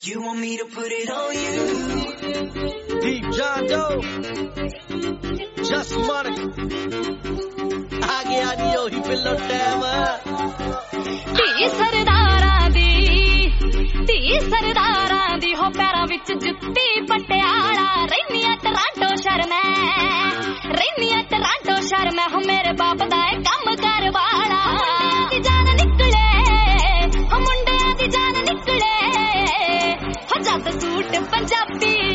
You want me to put it on you? Deep John Doe, Just Money. आ गया नी ओही pillow time. धी सरदारां दी हो पैरां विच जुत्ती पटियाला रैनिया टरांटो शहर मैं हो मेरे बाप दा काम कर वाला दी जान निकले हो मुंडियां दी जान निकले हो जद सूट पंजाबी